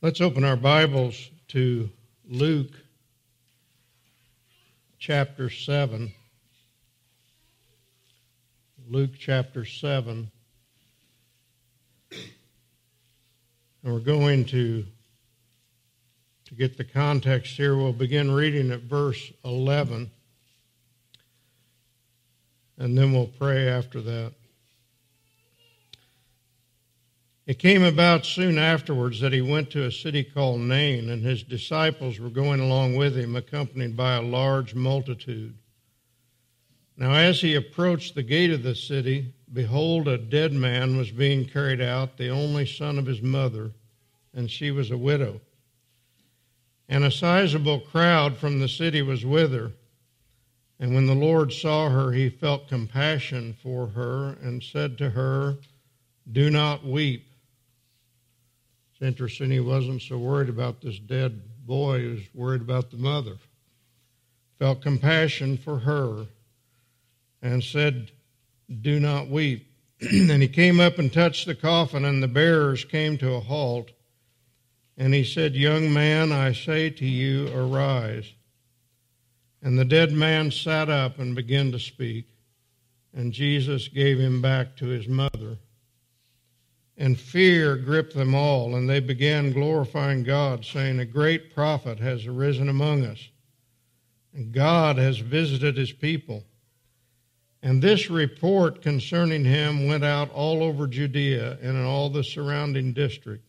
Let's open our Bibles to Luke chapter 7. Luke chapter 7. And we're going to get the context here, we'll begin reading at verse 11. And then we'll pray after that. It came about soon afterwards that he went to a city called Nain, and his disciples were going along with him, accompanied by a large multitude. Now as he approached the gate of the city, behold, a dead man was being carried out, the only son of his mother, and she was a widow. And a sizable crowd from the city was with her. And when the Lord saw her, he felt compassion for her and said to her, "Do not weep." It's interesting, he wasn't so worried about this dead boy, he was worried about the mother. Felt compassion for her and said, "Do not weep." And he came up and touched the coffin, and the bearers came to a halt. And he said, "Young man, I say to you, arise." And the dead man sat up and began to speak, and Jesus gave him back to his mother. And fear gripped them all, and they began glorifying God, saying, "A great prophet has arisen among us, and God has visited his people." And this report concerning him went out all over Judea and in all the surrounding district.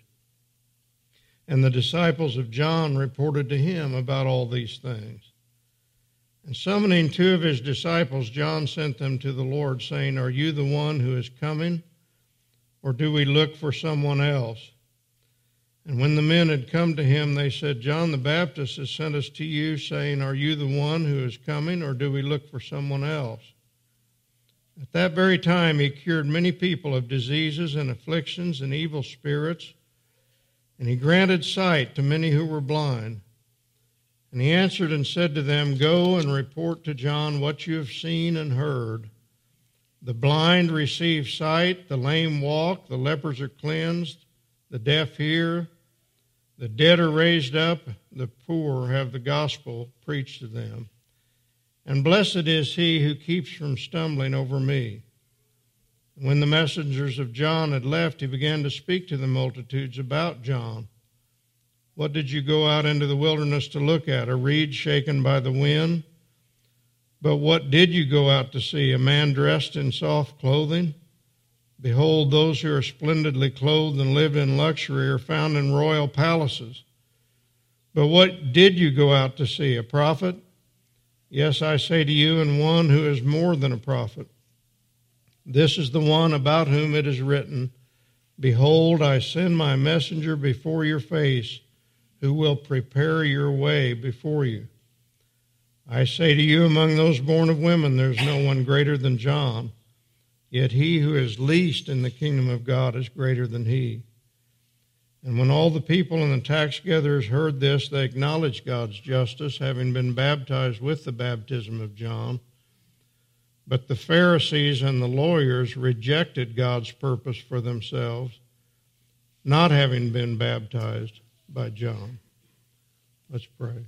And the disciples of John reported to him about all these things. And summoning two of his disciples, John sent them to the Lord, saying, "Are you the one who is coming, or do we look for someone else?" And when the men had come to him, they said, "John the Baptist has sent us to you, saying, 'Are you the one who is coming, or do we look for someone else?'" At that very time he cured many people of diseases and afflictions and evil spirits, and he granted sight to many who were blind. And he answered and said to them, "Go and report to John what you have seen and heard. The blind receive sight, the lame walk, the lepers are cleansed, the deaf hear, the dead are raised up, the poor have the gospel preached to them. And blessed is he who keeps from stumbling over me." And when the messengers of John had left, he began to speak to the multitudes about John. "What did you go out into the wilderness to look at? A reed shaken by the wind? But what did you go out to see? A man dressed in soft clothing? Behold, those who are splendidly clothed and live in luxury are found in royal palaces. But what did you go out to see? A prophet? Yes, I say to you, and one who is more than a prophet. This is the one about whom it is written, 'Behold, I send my messenger before your face, who will prepare your way before you.' I say to you, among those born of women, there is no one greater than John. Yet he who is least in the kingdom of God is greater than he." And when all the people and the tax gatherers heard this, they acknowledged God's justice, having been baptized with the baptism of John. But the Pharisees and the lawyers rejected God's purpose for themselves, not having been baptized by John. Let's pray.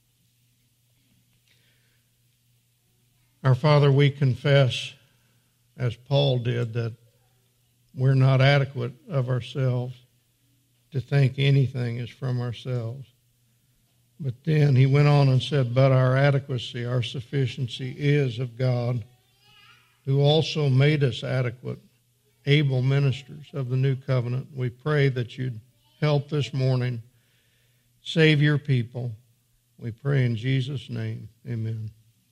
Our Father, we confess, as Paul did, that we're not adequate of ourselves to think anything is from ourselves. But then he went on and said, "But our adequacy, our sufficiency is of God, who also made us adequate, able ministers of the new covenant." We pray that you'd help this morning, save your people. We pray in Jesus' name, amen.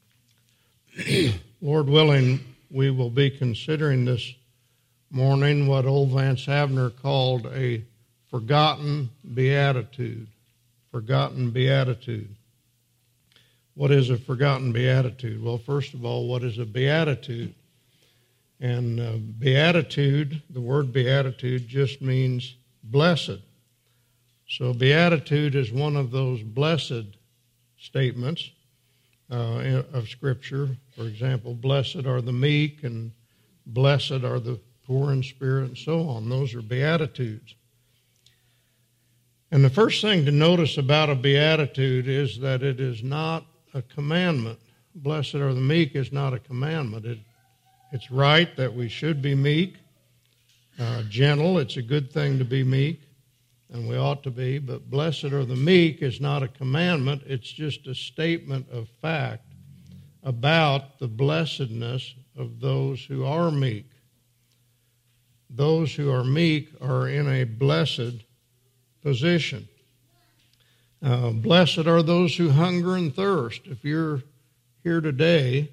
Lord willing, we will be considering this morning what old Vance Havner called a forgotten beatitude. Forgotten beatitude. What is a forgotten beatitude? Well, first of all, what is a beatitude? And beatitude, the word beatitude just means blessed. So beatitude is one of those blessed statements of Scripture. For example, blessed are the meek and blessed are the poor in spirit and so on. Those are beatitudes. And the first thing to notice about a beatitude is that it is not a commandment. Blessed are the meek is not a commandment. It's right that we should be meek, gentle. It's a good thing to be meek, and we ought to be. But blessed are the meek is not a commandment. It's just a statement of fact about the blessedness of those who are meek. Those who are meek are in a blessed position. Blessed are those who hunger and thirst. If you're here today,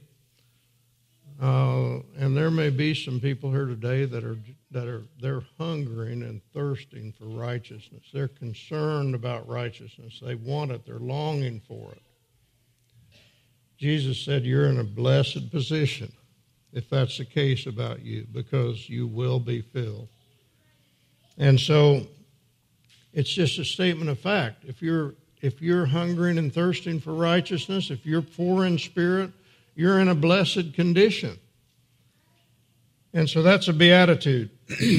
and there may be some people here today they're hungering and thirsting for righteousness. They're concerned about righteousness. They want it. They're longing for it. Jesus said you're in a blessed position if that's the case about you, because you will be filled. And so it's just a statement of fact. If you're hungering and thirsting for righteousness, if you're poor in spirit, you're in a blessed condition. And so that's a beatitude.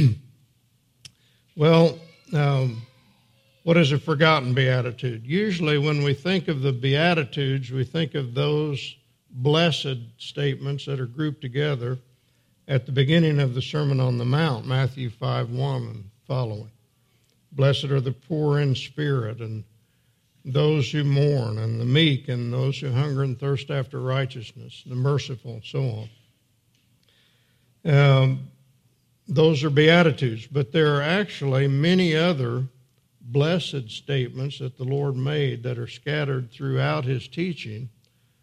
Well, what is a forgotten beatitude? Usually when we think of the Beatitudes, we think of those blessed statements that are grouped together at the beginning of the Sermon on the Mount, Matthew 5:1 and following. Blessed are the poor in spirit, and those who mourn, and the meek, and those who hunger and thirst after righteousness, the merciful, and so on. Those are Beatitudes, but there are actually many other blessed statements that the Lord made that are scattered throughout His teaching,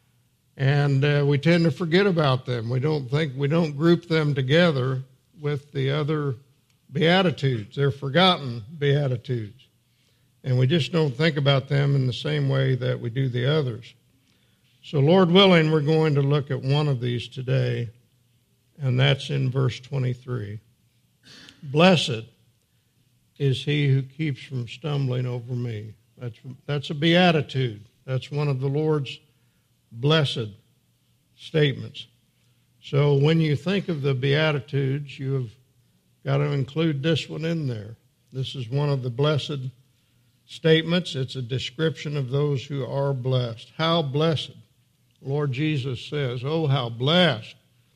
and we tend to forget about them. We don't group them together with the other Beatitudes. They're forgotten Beatitudes, and we just don't think about them in the same way that we do the others. So, Lord willing, we're going to look at one of these today, and that's in verse 23. Blessed is he who keeps from stumbling over me. That's a beatitude. That's one of the Lord's blessed statements. So when you think of the Beatitudes, you have got to include this one in there. This is one of the blessed statements. It's a description of those who are blessed. How blessed? Lord Jesus says, oh, how blessed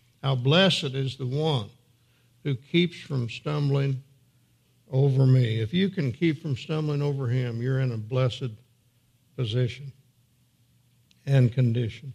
is the one who keeps from stumbling over me. If you can keep from stumbling over him, you're in a blessed position and condition.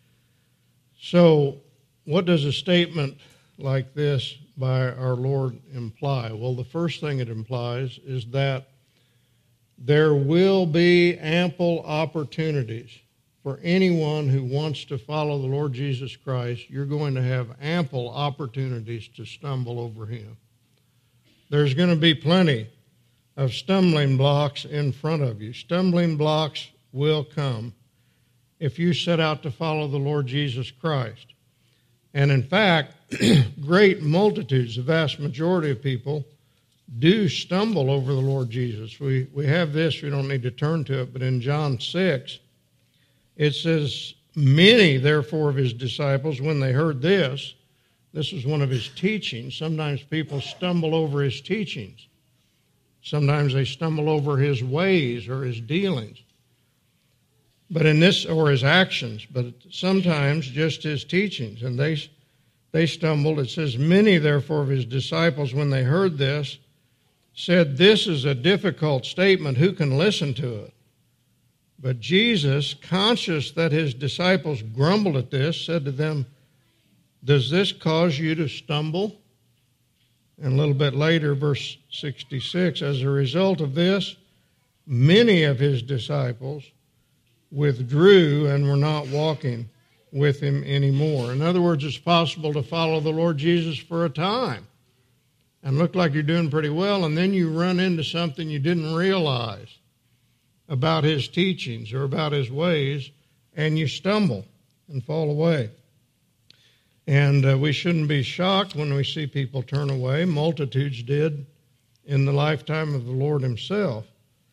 So, what does a statement like this by our Lord imply? Well, the first thing it implies is that there will be ample opportunities for anyone who wants to follow the Lord Jesus Christ. You're going to have ample opportunities to stumble over him. There's going to be plenty of stumbling blocks in front of you. Stumbling blocks will come if you set out to follow the Lord Jesus Christ. And in fact, great multitudes, the vast majority of people, do stumble over the Lord Jesus. We have this, we don't need to turn to it, but in John 6, it says, many, therefore, of his disciples, when they heard this was one of his teachings. Sometimes people stumble over his teachings. Sometimes they stumble over his ways or his dealings. But in this, or his actions, but sometimes just his teachings. And they stumbled. It says, many, therefore, of his disciples, when they heard this, said, this is a difficult statement. Who can listen to it? But Jesus, conscious that his disciples grumbled at this, said to them, does this cause you to stumble? And a little bit later, verse 66, as a result of this, many of his disciples withdrew and were not walking with him anymore. In other words, it's possible to follow the Lord Jesus for a time and look like you're doing pretty well, and then you run into something you didn't realize about his teachings or about his ways, and you stumble and fall away. And we shouldn't be shocked when we see people turn away. Multitudes did in the lifetime of the Lord himself.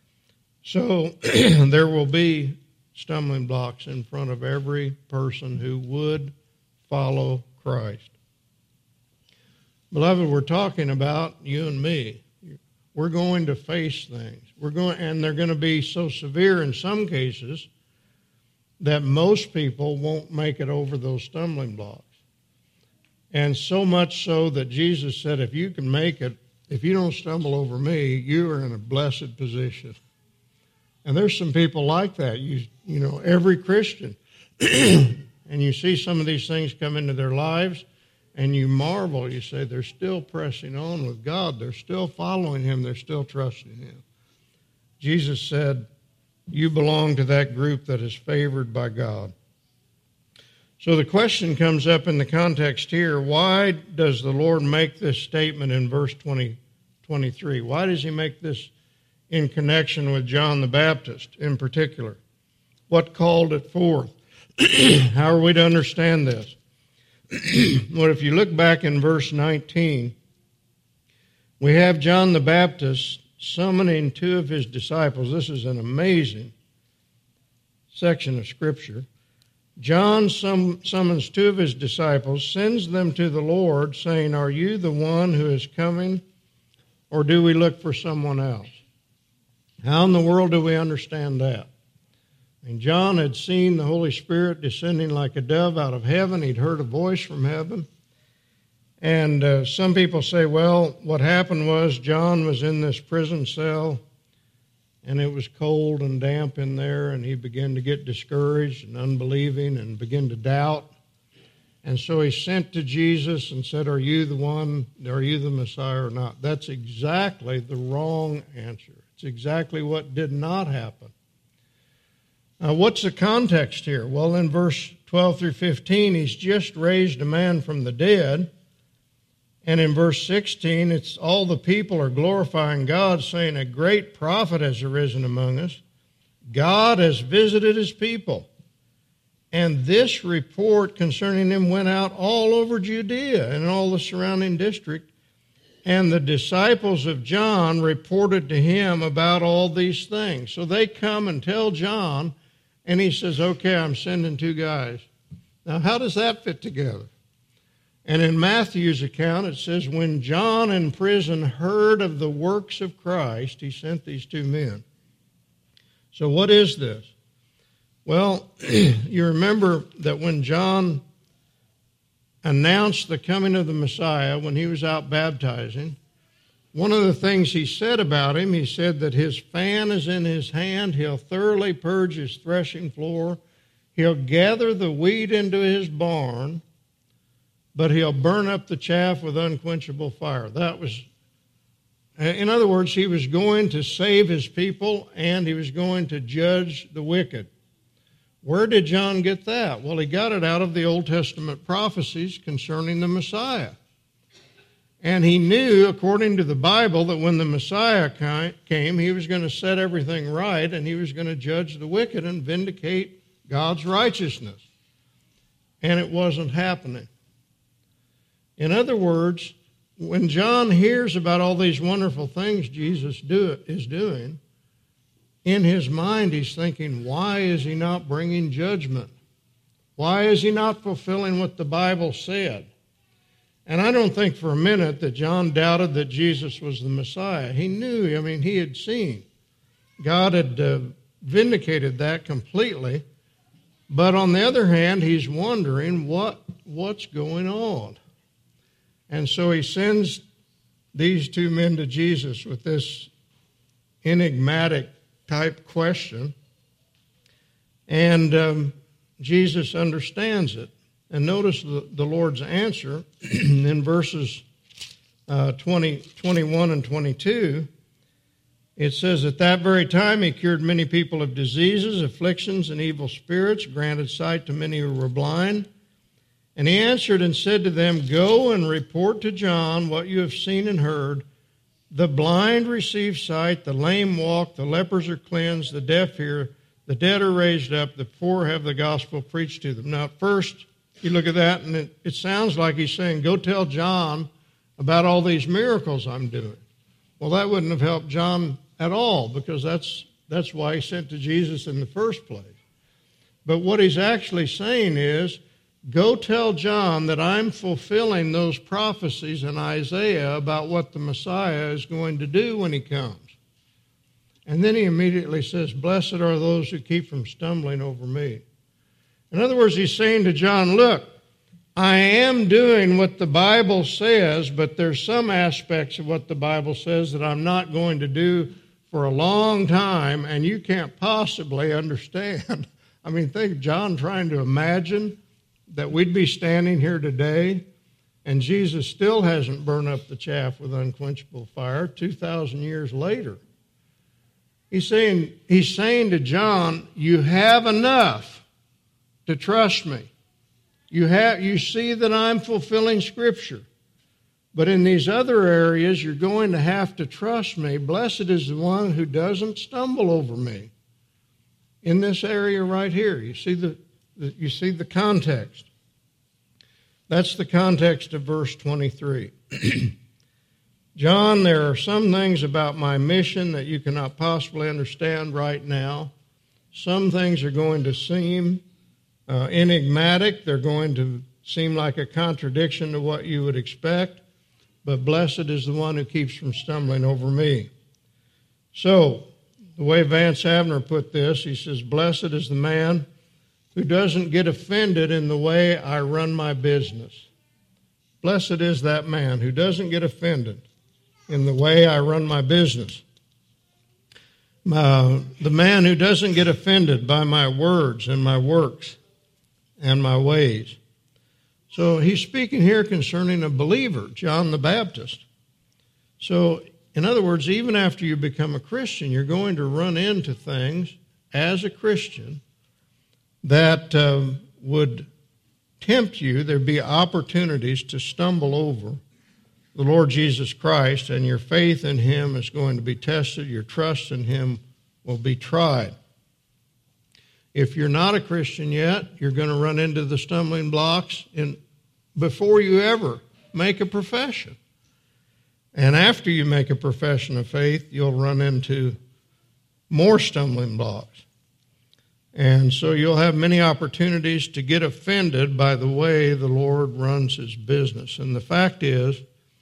So there will be stumbling blocks in front of every person who would follow Christ. Beloved, we're talking about you and me. We're going to face things. And they're going to be so severe in some cases that most people won't make it over those stumbling blocks. And so much so that Jesus said, if you can make it, if you don't stumble over me, you are in a blessed position. And there's some people like that. You know, every Christian. And you see some of these things come into their lives, and you marvel. You say, they're still pressing on with God. They're still following Him. They're still trusting Him. Jesus said, you belong to that group that is favored by God. So the question comes up in the context here, why does the Lord make this statement in verse 23? Why does He make this in connection with John the Baptist in particular? What called it forth? How are we to understand this? Well, if you look back in verse 19, we have John the Baptist summoning two of his disciples. This is an amazing section of Scripture. John summons two of his disciples, sends them to the Lord, saying, are you the one who is coming, or do we look for someone else? How in the world do we understand that? And John had seen the Holy Spirit descending like a dove out of heaven. He'd heard a voice from heaven. And some people say, well, what happened was John was in this prison cell, and it was cold and damp in there, and he began to get discouraged and unbelieving and begin to doubt. And so he sent to Jesus and said, are you the one, are you the Messiah or not? That's exactly the wrong answer. It's exactly what did not happen. What's the context here? Well, in verse 12 through 15, he's just raised a man from the dead. And in verse 16, it's all the people are glorifying God, saying a great prophet has arisen among us. God has visited His people. And this report concerning him went out all over Judea and all the surrounding district. And the disciples of John reported to him about all these things. So they come and tell John, and he says, okay, I'm sending two guys. Now, how does that fit together? And in Matthew's account, it says, when John in prison heard of the works of Christ, he sent these two men. So what is this? Well, you remember that when John announced the coming of the Messiah, when he was out baptizing, one of the things he said about him, he said that his fan is in his hand, he'll thoroughly purge his threshing floor, he'll gather the wheat into his barn, but he'll burn up the chaff with unquenchable fire. That was, in other words, he was going to save his people and he was going to judge the wicked. Where did John get that? Well, he got it out of the Old Testament prophecies concerning the Messiah. And he knew, according to the Bible, that when the Messiah came, he was going to set everything right and he was going to judge the wicked and vindicate God's righteousness. And it wasn't happening. In other words, when John hears about all these wonderful things Jesus is doing, in his mind he's thinking, why is he not bringing judgment? Why is he not fulfilling what the Bible said? And I don't think for a minute that John doubted that Jesus was the Messiah. He knew, he had seen. God had vindicated that completely. But on the other hand, he's wondering what's going on. And so he sends these two men to Jesus with this enigmatic type question. And Jesus understands it. And notice the Lord's answer in verses 21 and 22. It says, at that very time he cured many people of diseases, afflictions, and evil spirits, granted sight to many who were blind. And he answered and said to them, go and report to John what you have seen and heard. The blind receive sight, the lame walk, the lepers are cleansed, the deaf hear, the dead are raised up, the poor have the gospel preached to them. Now, first, you look at that, and it sounds like he's saying, go tell John about all these miracles I'm doing. Well, that wouldn't have helped John at all, because that's why he sent to Jesus in the first place. But what he's actually saying is, go tell John that I'm fulfilling those prophecies in Isaiah about what the Messiah is going to do when he comes. And then he immediately says, blessed are those who keep from stumbling over me. In other words, he's saying to John, look, I am doing what the Bible says, but there's some aspects of what the Bible says that I'm not going to do for a long time, and you can't possibly understand. I mean, think John trying to imagine that we'd be standing here today and Jesus still hasn't burned up the chaff with unquenchable fire 2,000 years later. He's saying to John, you have enough to trust me. You see that I'm fulfilling Scripture. But in these other areas, you're going to have to trust me. Blessed is the one who doesn't stumble over me. In this area right here, you see the context. That's the context of verse 23. John, there are some things about my mission that you cannot possibly understand right now. Some things are going to seem enigmatic. They're going to seem like a contradiction to what you would expect. But blessed is the one who keeps from stumbling over me. So, the way Vance Havner put this, he says, blessed is the man who doesn't get offended in the way I run my business. Blessed is that man who doesn't get offended in the way I run my business. The man who doesn't get offended by my words and my works and my ways. So he's speaking here concerning a believer, John the Baptist. So, in other words, even after you become a Christian, you're going to run into things as a Christian that would tempt you. There'd be opportunities to stumble over the Lord Jesus Christ, and your faith in Him is going to be tested. Your trust in Him will be tried. If you're not a Christian yet, you're going to run into the stumbling blocks before you ever make a profession. And after you make a profession of faith, you'll run into more stumbling blocks. And so you'll have many opportunities to get offended by the way the Lord runs His business. And the fact is,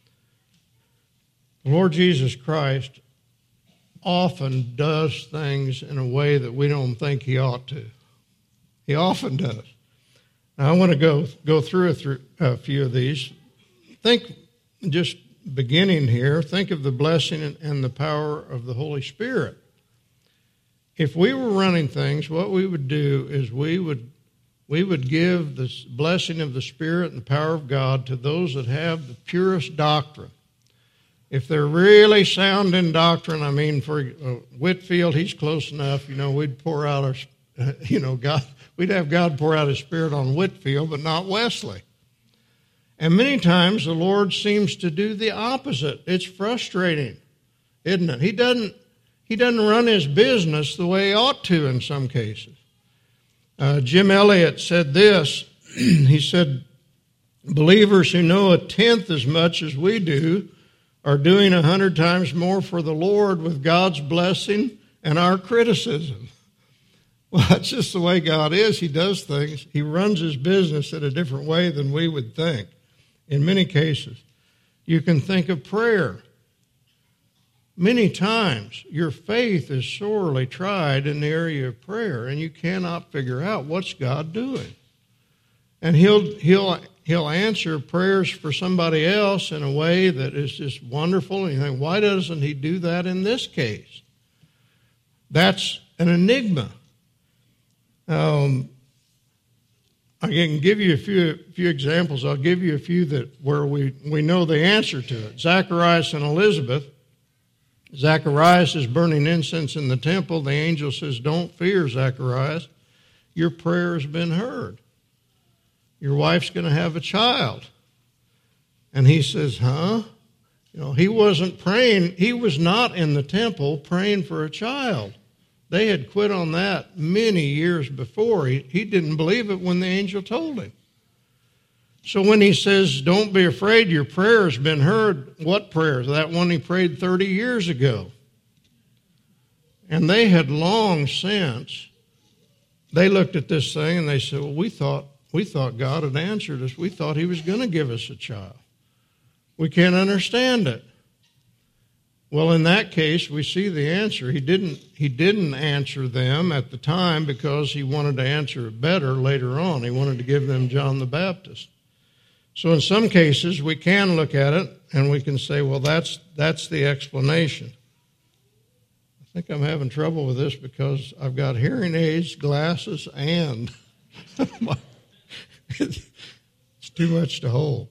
the Lord Jesus Christ often does things in a way that we don't think He ought to. He often does. Now, I want to go through a few of these. Think, just beginning here, think of the blessing and the power of the Holy Spirit. If we were running things, what we would do is we would give the blessing of the Spirit and the power of God to those that have the purest doctrine. If they're really sound in doctrine, I mean, for Whitefield, he's close enough. We'd pour out God. We'd have God pour out His Spirit on Whitefield, but not Wesley. And many times the Lord seems to do the opposite. It's frustrating, isn't it? He doesn't run His business the way He ought to in some cases. Jim Elliot said this. He said, believers who know a tenth as much as we do are doing 100 times more for the Lord with God's blessing and our criticism. Well, that's just the way God is. He does things. He runs His business in a different way than we would think. In many cases, you can think of prayer. Many times, your faith is sorely tried in the area of prayer, and you cannot figure out what's God doing. And He'll answer prayers for somebody else in a way that is just wonderful. And you think, why doesn't He do that in this case? That's an enigma. I can give you a few examples. I'll give you a few where we know the answer to it. Zacharias and Elizabeth. Zacharias is burning incense in the temple. The angel says, don't fear, Zacharias. Your prayer has been heard. Your wife's going to have a child. And he says, huh? He wasn't praying. He was not in the temple praying for a child. They had quit on that many years before. He didn't believe it when the angel told him. So when he says, don't be afraid, your prayer has been heard, what prayer? That one he prayed 30 years ago. And they had long since, they looked at this thing and they said, well, we thought God had answered us. We thought he was going to give us a child. We can't understand it. Well, in that case, we see the answer. He didn't answer them at the time because he wanted to answer it better later on. He wanted to give them John the Baptist. So in some cases, we can look at it and we can say, well, that's the explanation. I think I'm having trouble with this because I've got hearing aids, glasses, and it's too much to hold.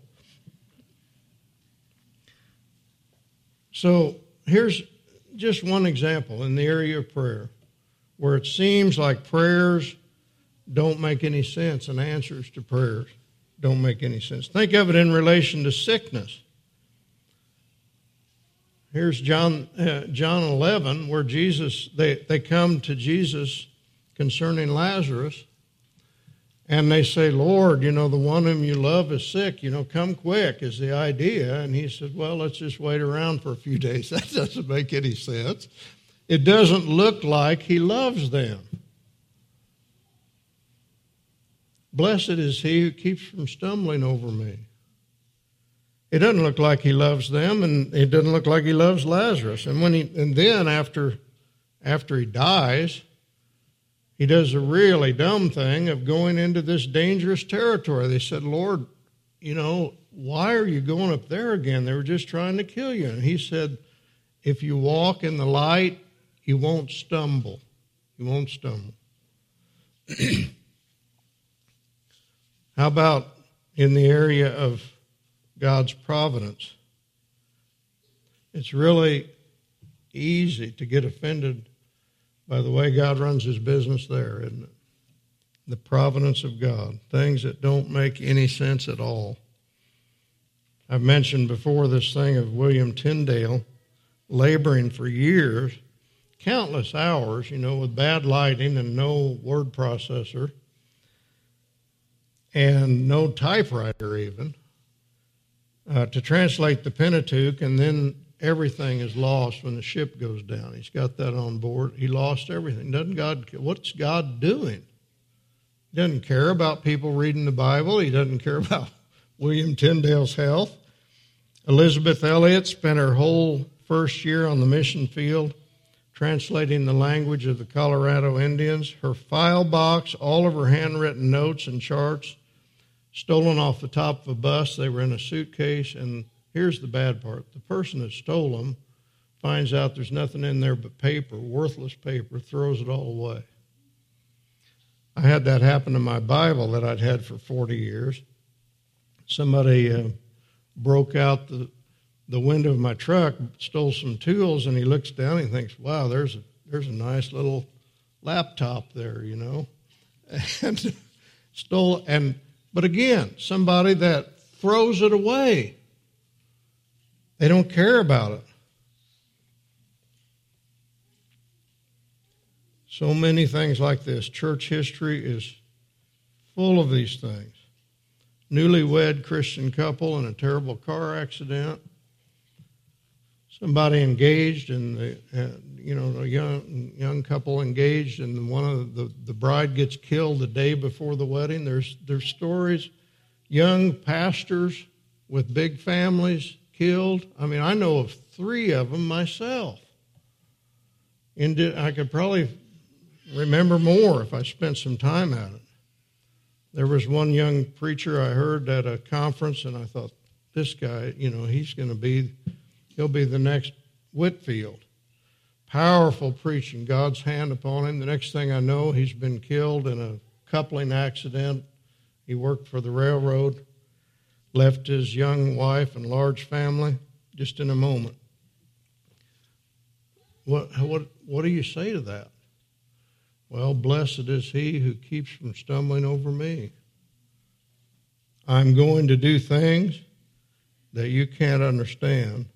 So here's just one example in the area of prayer where it seems like prayers don't make any sense and answers to prayers don't make any sense. Think of it in relation to sickness. Here's John 11 where they come to Jesus concerning Lazarus and they say, Lord, the one whom you love is sick, come quick is the idea. And he said, well, let's just wait around for a few days. That doesn't make any sense. It doesn't look like he loves them. Blessed is he who keeps from stumbling over me. It doesn't look like he loves them, and it doesn't look like he loves Lazarus. And then after he dies, he does a really dumb thing of going into this dangerous territory. They said, Lord, why are you going up there again? They were just trying to kill you. And he said, if you walk in the light, you won't stumble. You won't stumble. How about in the area of God's providence? It's really easy to get offended by the way God runs his business there, isn't it? The providence of God, things that don't make any sense at all. I've mentioned before this thing of William Tyndale laboring for years, countless hours, with bad lighting and no word processor and no typewriter even, to translate the Pentateuch, and then everything is lost when the ship goes down. He's got that on board. He lost everything. What's God doing? He doesn't care about people reading the Bible. He doesn't care about William Tyndale's health. Elizabeth Elliot spent her whole first year on the mission field translating the language of the Colorado Indians. Her file box, all of her handwritten notes and charts, stolen off the top of a bus. They were in a suitcase, and here's the bad part. The person that stole them finds out there's nothing in there but paper, worthless paper, throws it all away. I had that happen to my Bible that I'd had for 40 years. Somebody broke out the window of my truck, stole some tools, and he looks down and he thinks, wow, there's a nice little laptop there, and stole. But again, somebody that throws it away. They don't care about it. So many things like this. Church history is full of these things. Newlywed Christian couple in a terrible car accident. Somebody engaged in a young couple engaged, and one of the bride gets killed the day before the wedding. There's stories. Young pastors with big families killed. I know of 3 of them myself. And I could probably remember more if I spent some time at it. There was one young preacher I heard at a conference, and I thought, this guy, he'll be the next Whitfield. Powerful preaching, God's hand upon him. The next thing I know, he's been killed in a coupling accident. He worked for the railroad, left his young wife and large family just in a moment. What do you say to that? Well, blessed is he who keeps from stumbling over me. I'm going to do things that you can't understand.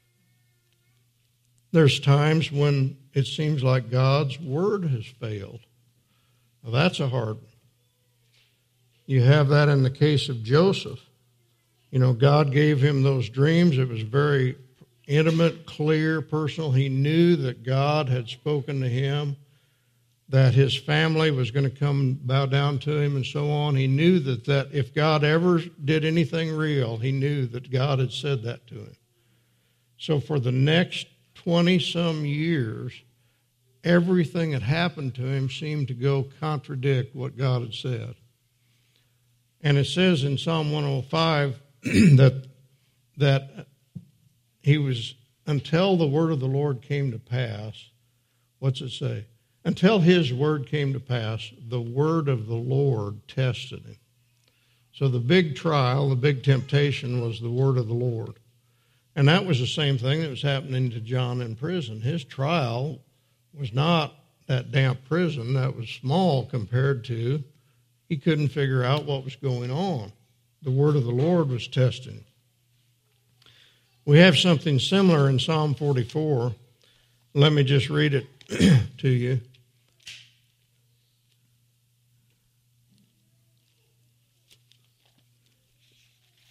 There's times when it seems like God's word has failed. Now, that's a hard one. You have that in the case of Joseph. God gave him those dreams. It was very intimate, clear, personal. He knew that God had spoken to him, that his family was going to come bow down to him and so on. He knew that if God ever did anything real, he knew that God had said that to him. So for the next 20-some years, everything that happened to him seemed to go contradict what God had said. And it says in Psalm 105 that he was, until the word of the Lord came to pass, what's it say? Until his word came to pass, the word of the Lord tested him. So the big trial, the big temptation was the word of the Lord. And that was the same thing that was happening to John in prison. His trial was not that damp prison. That was small compared to, he couldn't figure out what was going on. The word of the Lord was testing him. We have something similar in Psalm 44. Let me just read it to you.